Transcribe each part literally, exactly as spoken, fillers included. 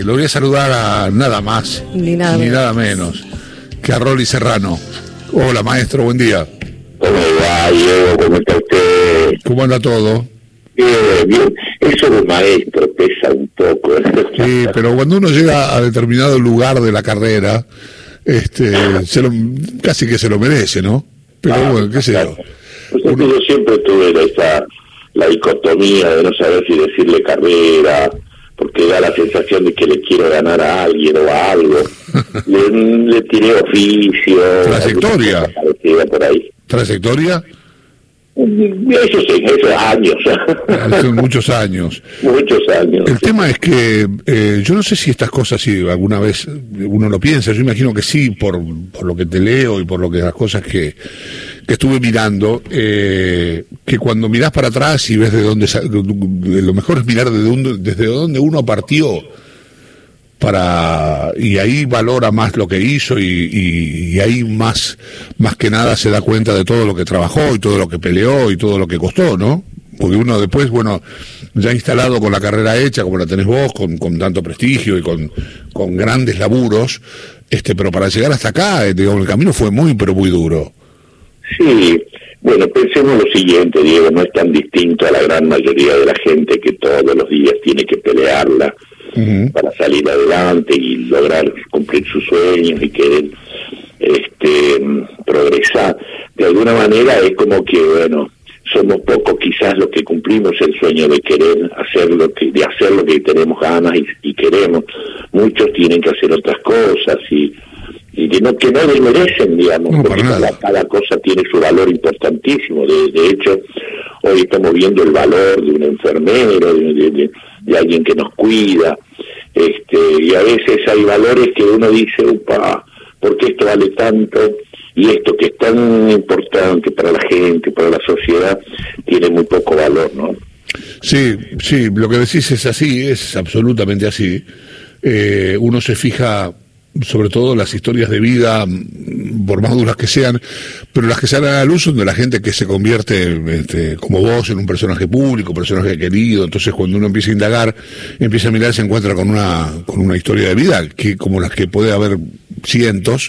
lo voy a saludar a nada más ni nada, ni nada menos que a Rolly Serrano. Hola, maestro, buen día. ¿Cómo va, Diego? ¿Cómo está usted? ¿Cómo anda todo? Bien, bien. Eso de maestro pesa un poco. Sí, pero cuando uno llega a determinado lugar de la carrera, este, se lo, casi que se lo merece, ¿no? Pero ah, bueno, qué sé yo. Pues uno... Yo siempre tuve esa, la dicotomía de no saber si decirle carrera, porque da la sensación de que le quiero ganar a alguien o a algo. le, le tiré oficio. Trayectoria. Por ahí. ¿Trayectoria? Eso sí, esos años. Hace muchos años. Muchos años. El tema es que eh, yo no sé si estas cosas, si alguna vez uno lo piensa, yo imagino que sí, por, por lo que te leo y por lo que las cosas que, que estuve mirando, eh, que cuando mirás para atrás y ves de dónde, lo mejor es mirar desde, un, desde dónde uno partió, para y ahí valora más lo que hizo y, y, y ahí más más que nada se da cuenta de todo lo que trabajó y todo lo que peleó y todo lo que costó, ¿no? Porque uno después, bueno, ya instalado con la carrera hecha como la tenés vos, con, con tanto prestigio y con, con grandes laburos, este pero para llegar hasta acá, digamos, el camino fue muy pero muy duro. Sí, bueno, pensemos lo siguiente, Diego, no es tan distinto a la gran mayoría de la gente que todos los días tiene que pelearla Uh-huh. para salir adelante y lograr cumplir sus sueños y querer este progresar. De alguna manera es como que, bueno, somos pocos quizás los que cumplimos el sueño de querer hacer lo que, de hacer lo que tenemos ganas y, y queremos. Muchos tienen que hacer otras cosas y, y que no que no desmerecen, digamos, no, porque cada, cada cosa tiene su valor importantísimo. De, de hecho, hoy estamos viendo el valor de un enfermero, de, de, de, de alguien que nos cuida, este y a veces hay valores que uno dice, upa, ¿por qué esto vale tanto? Y esto que es tan importante para la gente, para la sociedad, tiene muy poco valor, ¿no? Sí, sí, lo que decís es así, es absolutamente así. Eh, uno se fija sobre todo las historias de vida, por más duras que sean, pero las que salen a la luz son de la gente que se convierte, este, como vos, en un personaje público, personaje querido. Entonces cuando uno empieza a indagar, empieza a mirar, se encuentra con una con una historia de vida que como las que puede haber cientos,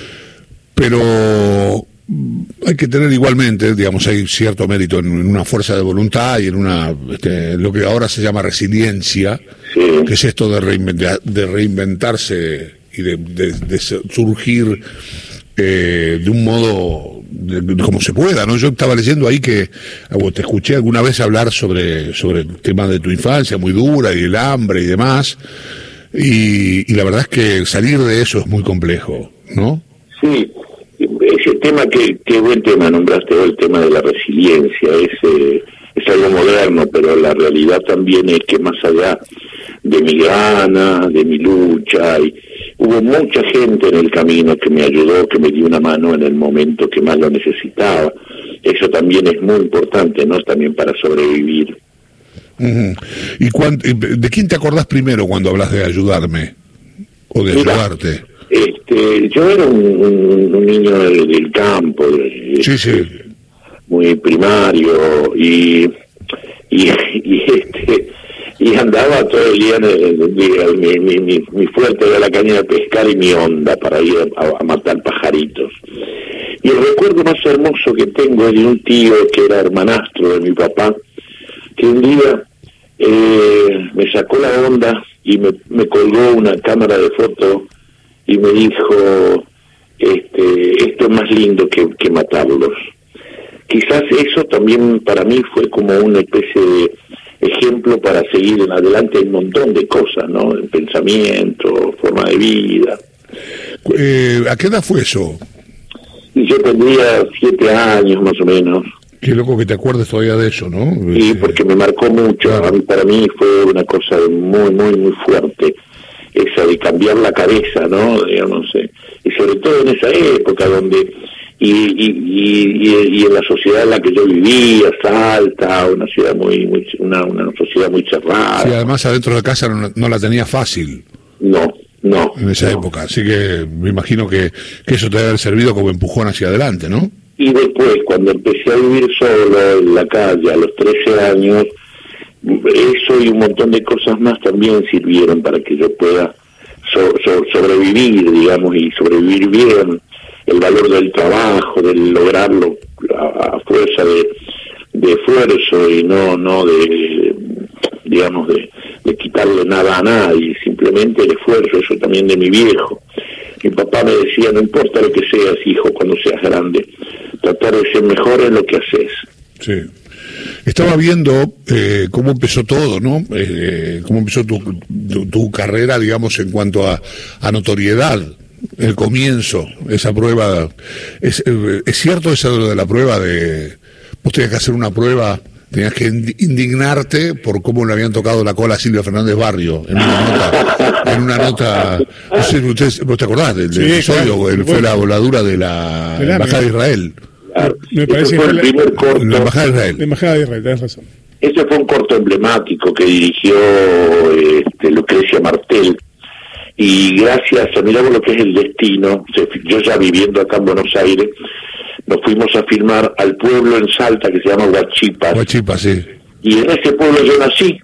pero hay que tener igualmente, digamos, hay cierto mérito en, en una fuerza de voluntad y en una este, lo que ahora se llama resiliencia, sí. que es esto de, reinventar, de reinventarse y de, de, de surgir eh, de un modo de, de como se pueda, ¿no? Yo estaba leyendo ahí que te escuché alguna vez hablar sobre sobre el tema de tu infancia muy dura y el hambre y demás, y, y la verdad es que salir de eso es muy complejo, ¿no? Sí, ese tema, que, que buen tema nombraste, el tema de la resiliencia, es, eh, es algo moderno, pero la realidad también es que más allá de mi gana, de mi lucha, y hubo mucha gente en el camino que me ayudó, que me dio una mano en el momento que más lo necesitaba. Eso también es muy importante, ¿no? También para sobrevivir. Uh-huh. ¿Y cuándo, de quién te acordás primero cuando hablas de ayudarme? ¿O de Mira, ayudarte? Este, yo era un, un, un niño del, del campo, de, sí, sí. muy primario, y, y, y este... y andaba todo el día, en el, mi, mi, mi, mi fuerte era la caña de pescar y mi onda para ir a, a matar pajaritos. Y el recuerdo más hermoso que tengo es de un tío que era hermanastro de mi papá, que un día eh, me sacó la onda y me, me colgó una cámara de foto y me dijo, este, esto es más lindo que, que matarlos. Quizás eso también para mí fue como una especie de ejemplo para seguir en adelante un montón de cosas, ¿no? El pensamiento, forma de vida. Eh, ¿A qué edad fue eso? Y yo tendría siete años más o menos. Qué loco que te acuerdes todavía de eso, ¿no? Sí, porque me marcó mucho. Claro. A mí, para mí fue una cosa muy, muy, muy fuerte. Esa de cambiar la cabeza, ¿no? Digamos, eh, y sobre todo en esa época donde... Y, y, y, y en la sociedad en la que yo vivía, Salta, una ciudad muy, muy una, una sociedad muy cerrada. Sí, además adentro de casa no, no la tenía fácil. No, no. En esa no. época, así que me imagino que, que eso te debe haber servido como empujón hacia adelante, ¿no? Y después, cuando empecé a vivir solo en la calle a los trece años, eso y un montón de cosas más también sirvieron para que yo pueda so, so, sobrevivir, digamos, y sobrevivir bien, el valor del trabajo, de lograrlo a, a fuerza de, de esfuerzo y no no de, digamos, de, de quitarle nada a nadie, simplemente el esfuerzo, eso también de mi viejo. Mi papá me decía, no importa lo que seas, hijo, cuando seas grande, tratar de ser mejor en lo que haces. Sí. Estaba viendo eh, cómo empezó todo, ¿no? Eh, cómo empezó tu, tu, tu carrera, digamos, en cuanto a, a notoriedad, el comienzo, esa prueba. ¿Es, es cierto eso de la prueba de... Vos tenías que hacer una prueba, tenías que indignarte por cómo le habían tocado la cola a Silvia Fernández Barrio, en una nota, en una nota, no sé, ustedes, ¿vos te acordás del, del sí, episodio? Claro. Fue bueno. La voladura de la claro. Embajada de Israel. Claro. Me parece fue el la, primer corto. La Embajada de Israel. La Embajada de Israel, tenés razón. Ese fue un corto emblemático que dirigió este, Lucrecia Martel. Y gracias a, miramos lo que es el destino, yo ya viviendo acá en Buenos Aires, nos fuimos a filmar al pueblo en Salta que se llama Huachipas. Huachipas, sí. Y en ese pueblo yo nací.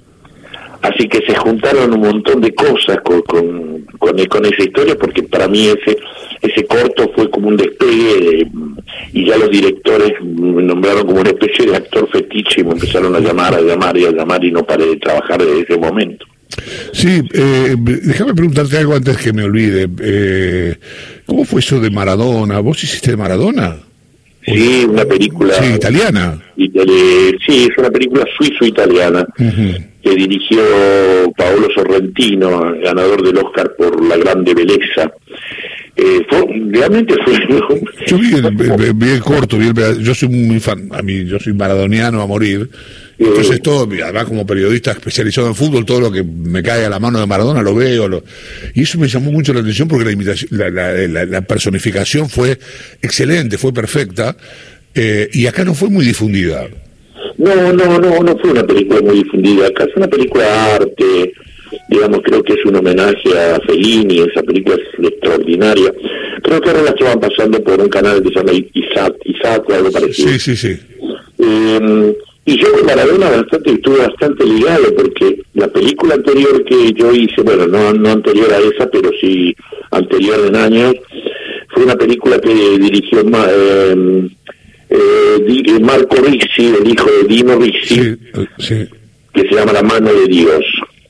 Así que se juntaron un montón de cosas con, con, con, con esa historia, porque para mí ese ese corto fue como un despegue, eh, y ya los directores me nombraron como una especie de actor fetiche y me empezaron a llamar, a llamar y a llamar y no paré de trabajar desde ese momento. Sí, eh, déjame preguntarte algo antes que me olvide. Eh, ¿Cómo fue eso de Maradona? ¿Vos hiciste de Maradona? Sí, una película... Sí, italiana. Itali- sí, es una película suizo-italiana uh-huh. que dirigió Paolo Sorrentino, ganador del Oscar por La Grande Belleza. Eh, fue, realmente fue... Yo vi el, el, vi el corto, vi el, yo soy muy fan, a mí, yo soy maradoniano a morir. Entonces todo, además como periodista especializado en fútbol, todo lo que me cae a la mano de Maradona lo veo, lo, y eso me llamó mucho la atención porque la imitación, la, la, la, la personificación fue excelente, fue perfecta, eh, y acá no fue muy difundida. No, no, no, no fue una película muy difundida, acá es una película de arte, digamos, creo que es un homenaje a Fellini, esa película es extraordinaria. Creo que ahora la estaban pasando por un canal que se llama Isat, Isat o algo parecido. Sí, sí, sí. Eh, Y yo con Maradona bastante estuve bastante ligado, porque la película anterior que yo hice, bueno, no, no anterior a esa, pero sí anterior en años, fue una película que dirigió eh, eh, Marco Ricci, el hijo de Dino Ricci, sí, sí. que se llama La mano de Dios.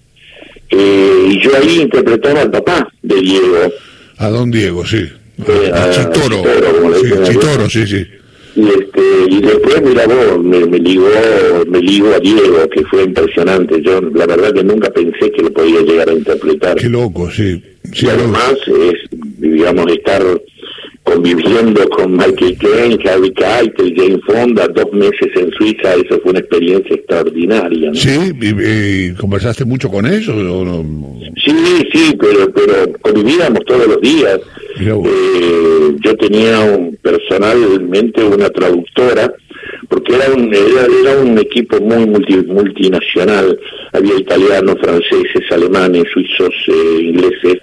Eh, y yo ahí interpretaba al papá de Diego. A don Diego, sí. Eh, a, a Chitoro. Chitoro, como le sí, Chitoro, sí, sí. Y este y después mira vos me, me ligó me ligó a Diego, que fue impresionante. Yo la verdad que nunca pensé que lo podía llegar a interpretar. Qué loco, sí, sí. Y además es, digamos, estar conviviendo con Michael Caine, Harvey Keitel, Jane Fonda, dos meses en Suiza, eso fue una experiencia extraordinaria, ¿no? Sí, y, y ¿conversaste mucho con ellos o no? Sí, sí, pero pero convivíamos todos los días. Eh, yo tenía un, personalmente una traductora, porque era un era, era un equipo muy multi, multinacional, había italianos, franceses, alemanes, suizos, eh, ingleses,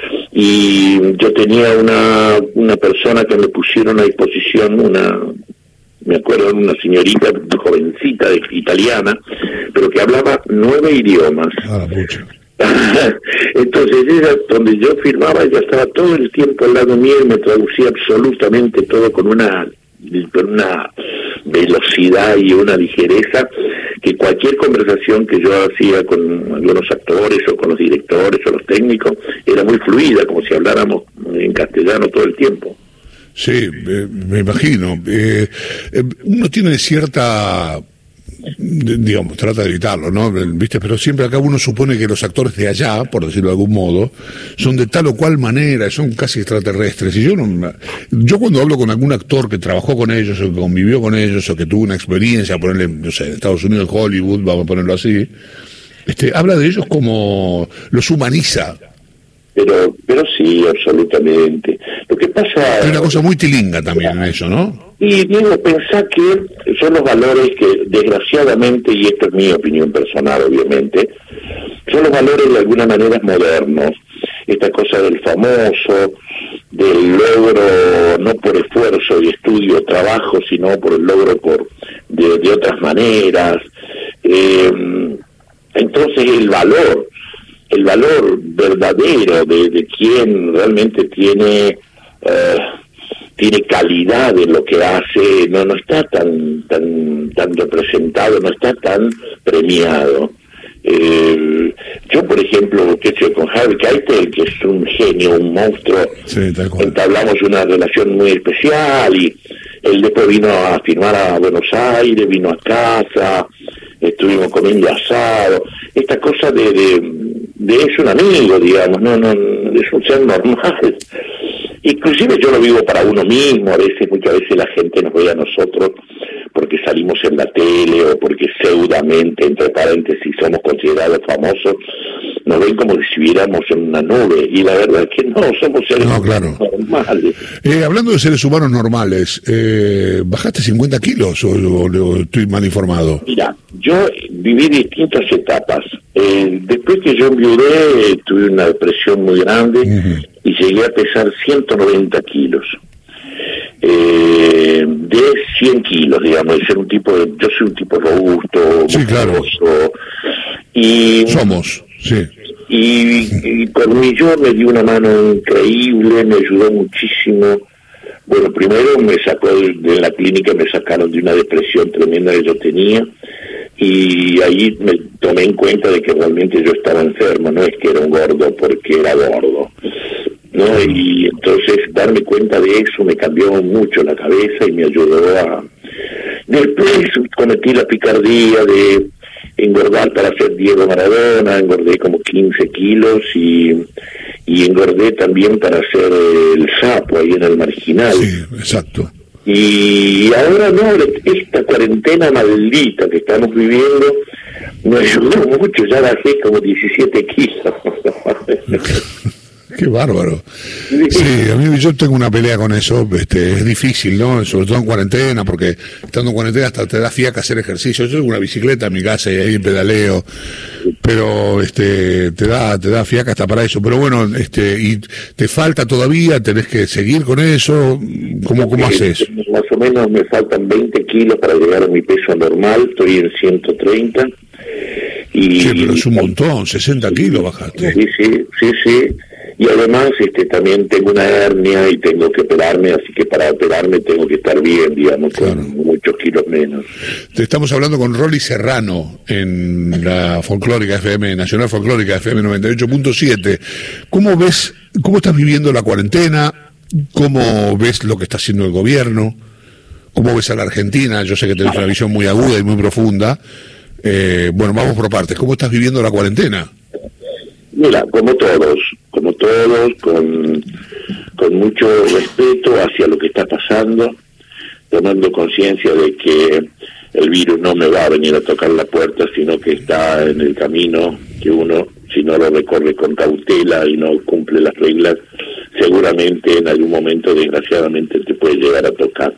y yo tenía una una persona que me pusieron a disposición, una me acuerdo de una señorita jovencita de, italiana, pero que hablaba nueve idiomas. Ah, mucho. Entonces ella, donde yo firmaba, ella estaba todo el tiempo al lado mío y me traducía absolutamente todo con una con una velocidad y una ligereza que cualquier conversación que yo hacía con algunos actores o con los directores o los técnicos era muy fluida, como si habláramos en castellano todo el tiempo. Sí, eh, me imagino. Eh, eh, uno tiene cierta... digamos, trata de evitarlo, ¿no? ¿Viste? Pero siempre acá uno supone que los actores de allá, por decirlo de algún modo, son de tal o cual manera, son casi extraterrestres. Y yo no, yo cuando hablo con algún actor que trabajó con ellos, o que convivió con ellos, o que tuvo una experiencia, ponerle, no sé, en Estados Unidos, Hollywood, vamos a ponerlo así, este, habla de ellos como los humaniza. Pero, pero sí, absolutamente. Lo que pasa... Hay una cosa muy tilinga también en eso, ¿no? Y Diego, pensá que son los valores que, desgraciadamente, y esto es mi opinión personal, obviamente, son los valores de alguna manera modernos. Esta cosa del famoso, del logro, no por esfuerzo y estudio o trabajo, sino por el logro por de, de otras maneras. Eh, entonces el valor, el valor verdadero de, de quien realmente tiene eh, tiene calidad en lo que hace, no no está tan tan tan representado, no está tan premiado. Eh, yo, por ejemplo, que sé, con Harvey Keitel, que es un genio, un monstruo, sí, entablamos una relación muy especial, y él después vino a firmar a Buenos Aires, vino a casa, estuvimos comiendo asado, esta cosa de, de, de es un amigo, digamos, no, no, es un ser normal. Inclusive yo lo vivo para uno mismo, a veces, muchas veces la gente nos ve a nosotros porque salimos en la tele o porque pseudamente, entre paréntesis, somos considerados famosos, nos ven como si viviéramos en una nube, y la verdad es que no, somos seres no, claro. normales. Eh, hablando de seres humanos normales, eh, ¿bajaste cincuenta kilos o, o, o estoy mal informado? Mira, yo viví distintas etapas. Eh, después que yo enviudé, eh, tuve una depresión muy grande, uh-huh. y llegué a pesar ciento noventa kilos. Eh, de cien kilos, digamos, de ser un tipo de, yo soy un tipo robusto, sí, claro. y somos, sí. Y, y por mí yo me dio una mano increíble, me ayudó muchísimo. Bueno, primero me sacó de, de la clínica, me sacaron de una depresión tremenda que yo tenía, y ahí me tomé en cuenta de que realmente yo estaba enfermo, no es que era un gordo porque era gordo, ¿no? Y entonces darme cuenta de eso me cambió mucho la cabeza y me ayudó a... Después cometí la picardía de engordar para ser Diego Maradona, engordé como quince kilos y, y engordé también para ser el Sapo ahí en el Marginal. Sí, exacto. Y ahora no, esta cuarentena maldita que estamos viviendo me ayudó mucho, ya bajé como diecisiete kilos. Qué bárbaro. Sí, a mí yo tengo una pelea con eso, este, es difícil, ¿no? Sobre todo en cuarentena, porque estando en cuarentena hasta te da fiaca hacer ejercicio. Yo tengo una bicicleta en mi casa y ahí pedaleo, pero este te da te da fiaca hasta para eso. Pero bueno, este y te falta todavía, tenés que seguir con eso. ¿Cómo, cómo haces? Más o menos me faltan veinte kilos para llegar a mi peso normal, estoy en ciento treinta. Y, sí, pero es un montón, sesenta kilos bajaste. Sí, sí, sí, sí. Y además este también tengo una hernia y tengo que operarme, así que para operarme tengo que estar bien, digamos, claro, con muchos kilos menos. Te estamos hablando con Rolly Serrano en la Folclórica F M, Nacional Folclórica F M noventa y ocho punto siete. ¿Cómo ves, cómo estás viviendo la cuarentena? ¿Cómo ves lo que está haciendo el gobierno? ¿Cómo ves a la Argentina? Yo sé que tenés una visión muy aguda y muy profunda. Eh, bueno, vamos por partes. ¿Cómo estás viviendo la cuarentena? Mira, como todos, como todos, con, con mucho respeto hacia lo que está pasando, tomando conciencia de que el virus no me va a venir a tocar la puerta, sino que está en el camino, que uno, si no lo recorre con cautela y no cumple las reglas, seguramente en algún momento, desgraciadamente, te puede llegar a tocar.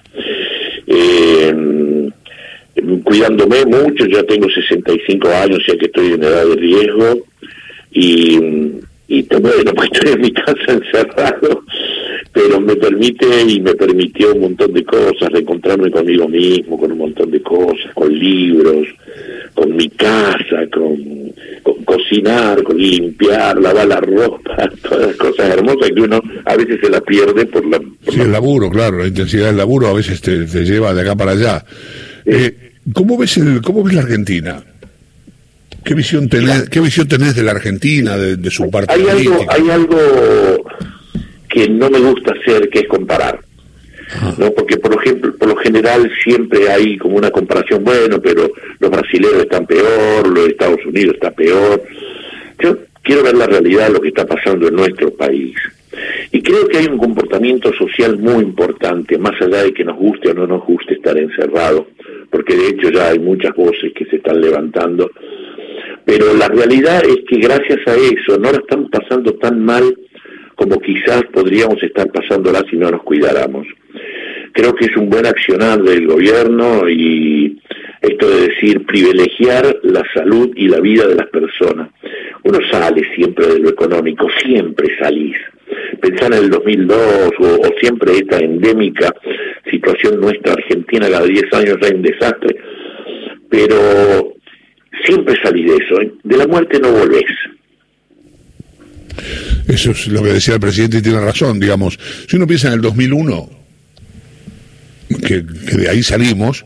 Eh, cuidándome mucho, ya tengo sesenta y cinco años, ya que estoy en edad de riesgo, y, y bueno, pues estoy en mi casa encerrado, pero me permite y me permitió un montón de cosas, reencontrarme conmigo mismo, con un montón de cosas, con libros, con mi casa, con, con cocinar, con limpiar, lavar la ropa, todas las cosas hermosas que uno a veces se las pierde por la... Por sí, la... el laburo, claro, la intensidad del laburo a veces te, te lleva de acá para allá. Eh, ¿cómo ves el, cómo ves la Argentina? ¿Qué visión tenés, qué visión tenés de la Argentina, de, de su parte hay política? Algo, hay algo que no me gusta hacer, que es comparar. Ajá. ¿No? Porque, por ejemplo, por lo general siempre hay como una comparación, bueno, pero los brasileños están peor, los Estados Unidos está peor. Yo quiero ver la realidad de lo que está pasando en nuestro país. Y creo que hay un comportamiento social muy importante, más allá de que nos guste o no nos guste estar encerrado, porque de hecho ya hay muchas voces que se están levantando. Pero la realidad es que gracias a eso no la estamos pasando tan mal como quizás podríamos estar pasándola si no nos cuidáramos. Creo que es un buen accionar del gobierno, y esto de decir privilegiar la salud y la vida de las personas. Uno sale siempre de lo económico, siempre salís. Pensar en el dos mil dos o, o siempre esta endémica situación nuestra Argentina, cada diez años hay un desastre, pero siempre salís de eso, ¿eh? De la muerte no volvés. Eso es lo que decía el presidente y tiene razón, digamos. Si uno piensa en el dos mil uno, que, que de ahí salimos,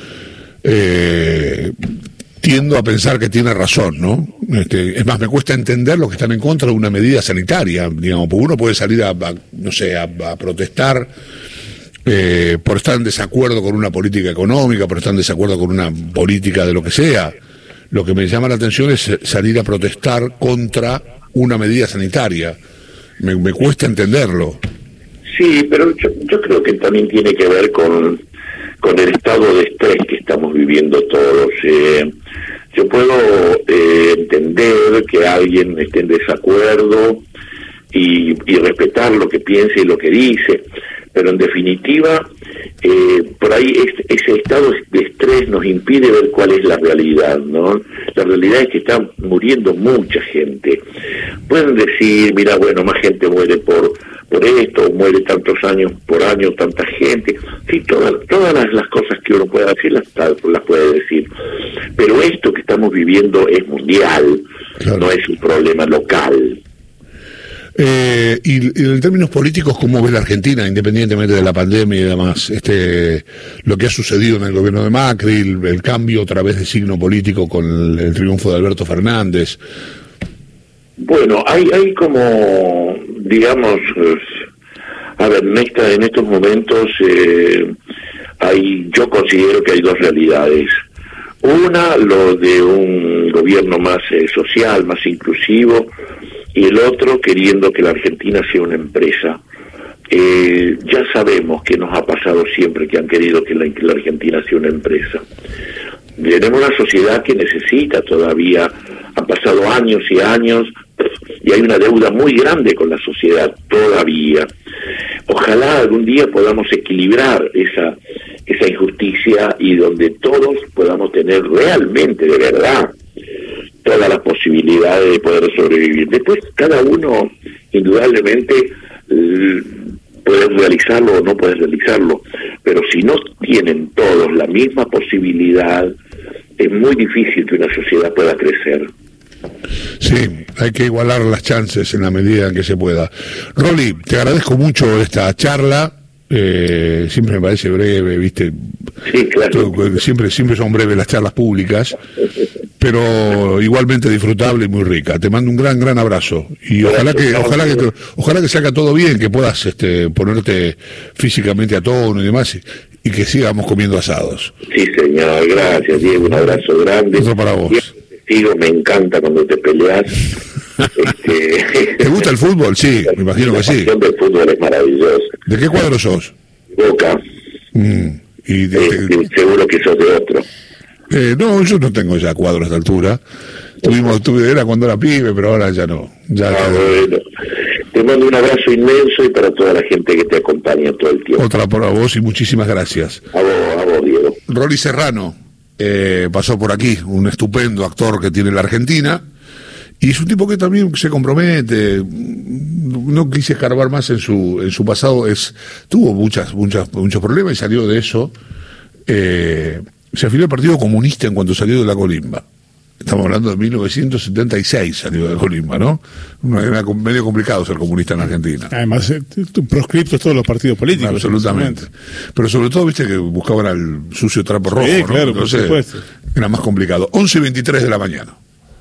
eh, tiendo a pensar que tiene razón, ¿no? Este, es más, me cuesta entender los que están en contra de una medida sanitaria, digamos, porque uno puede salir a, a no sé, a, a protestar eh, por estar en desacuerdo con una política económica, por estar en desacuerdo con una política de lo que sea. Lo que me llama la atención es salir a protestar contra una medida sanitaria. Me, me cuesta entenderlo. Sí, pero yo, yo creo que también tiene que ver con, con el estado de estrés que estamos viviendo todos. Eh, yo puedo eh, entender que alguien esté en desacuerdo y, y respetar lo que piensa y lo que dice, pero en definitiva, eh, por ahí es, ese estado de estrés nos impide ver cuál es la realidad, ¿no? La realidad es que está muriendo mucha gente. Pueden decir, mira, bueno, más gente muere por por esto, muere tantos años por año, tanta gente. Sí, todas todas las, las cosas que uno pueda decir las, las puede decir. Pero esto que estamos viviendo es mundial, claro. No es un problema local. Eh, y, y en términos políticos, ¿cómo ve la Argentina, independientemente de la pandemia y demás? Este, lo que ha sucedido en el gobierno de Macri, el, el cambio otra vez de signo político con el, el triunfo de Alberto Fernández. Bueno, hay hay como, digamos, eh, a ver, en, esta, en estos momentos eh, hay, yo considero que hay dos realidades. Una, lo de un gobierno más eh, social, más inclusivo, y el otro queriendo que la Argentina sea una empresa. Eh, ya sabemos que nos ha pasado siempre que han querido que la, que la Argentina sea una empresa. Tenemos una sociedad que necesita todavía, han pasado años y años, y hay una deuda muy grande con la sociedad todavía. Ojalá algún día podamos equilibrar esa, esa injusticia y donde todos podamos tener realmente, de verdad, todas las posibilidades de poder sobrevivir. Después cada uno indudablemente eh, puede realizarlo o no puede realizarlo, pero si no tienen todos la misma posibilidad, es muy difícil que una sociedad pueda crecer. Sí, hay que igualar las chances en la medida en que se pueda. Rolly, te agradezco mucho esta charla. Eh, siempre me parece breve, ¿viste? Sí, claro. Siempre, siempre son breves las charlas públicas, pero igualmente disfrutable y muy rica. Te mando un gran, gran abrazo y ojalá que, ojalá que, ojalá que salga todo bien, que puedas este, ponerte físicamente a tono y demás, y, y que sigamos comiendo asados. Sí, señor, gracias, Diego, un abrazo grande. Otro para vos. Digo, me encanta cuando te peleas. Este... ¿Te gusta el fútbol? Sí, me imagino que sí. La pasión del fútbol es maravillosa. ¿De qué cuadro sos? Boca. Mm, y de, eh, de... Seguro que sos de otro. Eh, no, yo no tengo ya cuadros a esta altura. Tuvimos, tuve, era cuando era pibe, pero ahora ya no. Ya, ah, ya... Bueno. Te mando un abrazo inmenso y para toda la gente que te acompaña todo el tiempo. Otra para vos y muchísimas gracias. A vos, a vos, Diego. Rolly Serrano eh, pasó por aquí, un estupendo actor que tiene la Argentina. Y es un tipo que también se compromete, no quise escarbar más en su en su pasado, es tuvo muchas muchas muchos problemas y salió de eso. Eh, se afilió al Partido Comunista en cuanto salió de la colimba. Estamos hablando de mil novecientos setenta y seis salió de la colimba, ¿no? Era medio complicado ser comunista en Argentina. Además, eh, proscriptos todos los partidos políticos. Absolutamente. Pero sobre todo, viste que buscaban al sucio trapo rojo, sí, ¿no? Claro, Entonces, por supuesto. Era más complicado. once y veintitrés de la mañana.